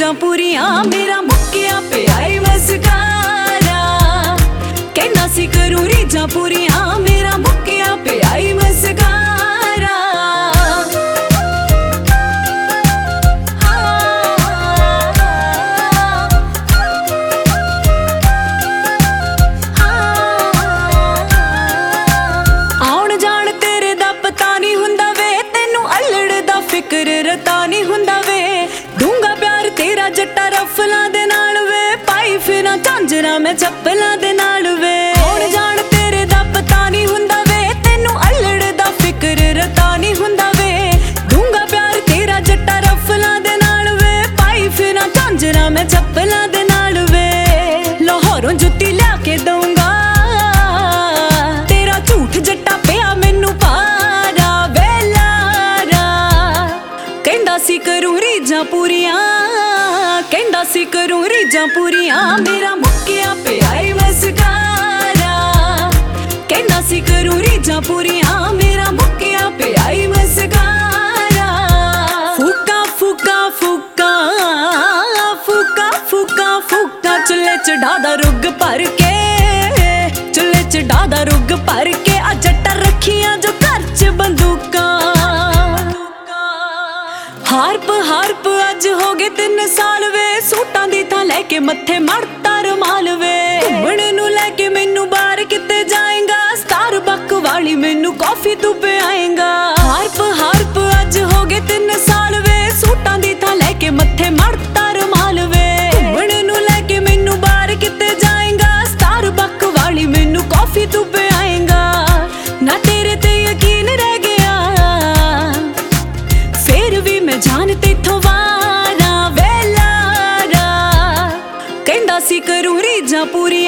ਰੀਝਾਂ ਪੂਰੀਆਂ ਮੇਰਾ ਮੁੱਕਿਆ ਪਿਆ ਏ ਮਸਕਾਰਾ। ਕਹਿੰਦਾ ਸੀ ਕਰੂ ਰੀਝਾਂ ਪੂਰੀਆਂ ਮੇਰਾ ਮੁੱਕਿਆ ਪਿਆ ਏ ਮਸਕਾਰਾ। ਆਉਣ ਜਾਣ ਤੇਰੇ ਦਾ ਪਤਾ ਨਹੀਂ ਹੁੰਦਾ ਵੇ, ਤੈਨੂੰ ਅਲੜ ਦਾ ਫਿਕਰ ਰਤਾ ਨਹੀਂ ਹੁੰਦਾ ਵੇ। ਡੂੰਘਾ ਪਿਆਰ ਤੇਰਾ ਜੱਟਾ ਰਫਲਾਂ ਦੇ ਨਾਲ ਵੇ, ਪਾਈ ਫਿਰਾਂ ਝਾਂਜਰਾਂ ਮੈਂ ਚੱਪਲਾਂ ਦੇ ਨਾਲ ਵੇ। ਆਉਣ ਜਾਣ ਤੇਰੇ ਦਾ ਪਤਾ ਨਹੀਂ ਹੁੰਦਾ ਵੇ, ਤੈਨੂੰ ਅਲੜ ਦਾ ਫਿਕਰ ਰਤਾ ਨਹੀਂ ਹੁੰਦਾ ਵੇ। ਡੂੰਘਾ ਪਿਆਰ ਤੇਰਾ ਜੱਟਾ ਰਫਲਾਂ ਦੇ ਨਾਲ ਵੇ, ਪਾਈ ਫਿਰਾਂ ਝਾਂਜਰਾਂ ਮੈਂ ਚੱਪਲਾਂ ਦੇ ਨਾਲ ਵੇ। ਲਾਹੌਰੋਂ ਜੁੱਤੀ ਲਿਆ ਕੇ ਦਊਂਗਾ, ਤੇਰਾ ਝੂਠ ਜੱਟਾ ਪਿਆ ਮੈਨੂੰ ਭਾਰਾ ਵੇਲਾਰਾ। ਕਹਿੰਦਾ ਸੀ ਕਰੂ ਰੀਝਾਂ ਪੂਰੀਆਂ, ਕਹਿੰਦਾ ਸੀ ਕਰੂ ਰੀਝਾਂ ਪੂਰੀਆਂ ਮੇਰਾ ਮੁੱਕਿਆ ਪਿਆ ਏ ਮਸਕਾਰਾ। ਕਹਿੰਦਾ ਸੀ ਕਰੂ ਰੀਝਾਂ ਪੂਰੀਆਂ ਮੇਰਾ ਮੁੱਕਿਆ ਪਿਆ ਏ ਮਸਕਾਰਾ। ਫੂਕਾ ਫੂਕਾ ਫੂਕਾ ਫੂਕਾ ਫੂਕਾ ਫੂਕਾ ਚੁੱਲ੍ਹੇ ਚ ਢਾਦਾ ਰੁੱਗ ਭਰ ਕੇ, ਚੁੱਲ੍ਹੇ ਚ ਢਾਦਾ ਰੁੱਗ ਭਰ ਕੇ। ਆ ਜੱਟਾਂ ਰੱਖੀਆਂ ਜੋ ਘਰ ਚ ਬੰਦੂਕਾਂ। ਹਾਰਪ ਹਾਰਪ ਅੱਜ ਹੋ ਗਏ 3 ਸਾਲ ਵੇ, ਸੂਟਾਂ ਦੀ ਥਾਂ ਲੈ ਕੇ ਮੱਥੇ ਮੜਤਾ ਰੁਮਾਲ ਵੇ। ਘੁੰਮਣ ਨੂੰ ਲੈ ਕੇ ਮੈਨੂੰ ਬਾਹਰ ਕਿਤੇ ਜਾਏਗਾ, ਸਟਾਰਬਕ ਵਾਲੀ ਮੈਨੂੰ ਕਾਫੀ ਤੂੰ ਪਿਆਏਗਾ। ਹਾਰਪ ਹਾਰਪ ਅੱਜ ਹੋ ਗਏ 3 ਸਾਲ ਵੇ, ਸੂਟਾਂ ਦੀ ਥਾਂ ਲੈ ਕੇ ਮੱਥੇ ਮੜਤਾ ਰੁਮਾਲ ਵੇ। ਘੁੰਮਣ ਨੂੰ ਲੈ ਕੇ ਮੈਨੂੰ ਬਾਹਰ ਕਿਤੇ ਜਾਏਗਾ, ਸਟਾਰਬਕ ਵਾਲੀ ਮੈਨੂੰ ਕਾਫੀ ਤੂੰ ਪਿਆਏਗਾ। ਨਾ ਤੇਰੇ ਤੇ ਯਕੀਨ ਰਹਿ ਗਿਆ, ਫੇਰ ਵੀ ਮੈਂ ਜਾਨ ਤੇਥੋਂ ਵਾਰਾ ਵੇਲਾਰਾ। ਕਹਿੰਦਾ ਸੀ ਕਰੂ ਰੀਝਾਂ ਪੂਰੀ